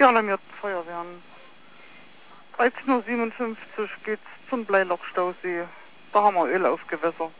alarmierten Feuerwehren. 13:57 Uhr geht's zum Bleilochstausee. Da haben wir Öl auf Gewässer.